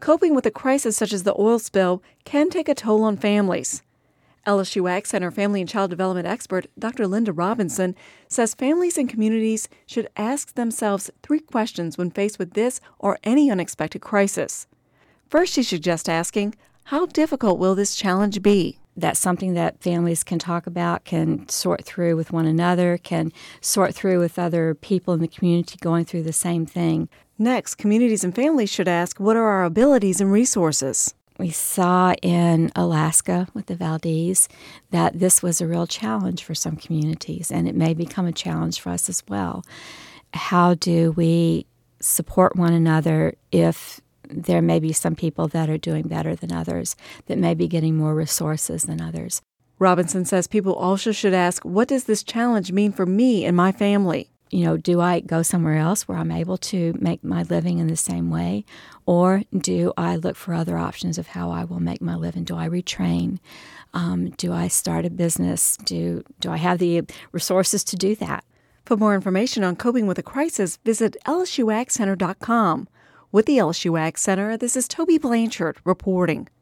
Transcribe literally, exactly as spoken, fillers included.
Coping with a crisis such as the oil spill can take a toll on families. L S U Ag Center family and child development expert Doctor Linda Robinson says families and communities should ask themselves three questions when faced with this or any unexpected crisis. First, she suggests asking, how difficult will this challenge be? That's something that families can talk about, can sort through with one another, can sort through with other people in the community going through the same thing. Next, communities and families should ask, what are our abilities and resources? We saw in Alaska with the Valdez that this was a real challenge for some communities, and it may become a challenge for us as well. How do we support one another if there may be some people that are doing better than others, that may be getting more resources than others? Robinson says people also should ask, what does this challenge mean for me and my family? You know, do I go somewhere else where I'm able to make my living in the same way? Or do I look for other options of how I will make my living? Do I retrain? Um, do I start a business? Do, do I have the resources to do that? For more information on coping with a crisis, visit L S U Ag Center dot com. With the L S U Ag Center, this is Toby Blanchard reporting.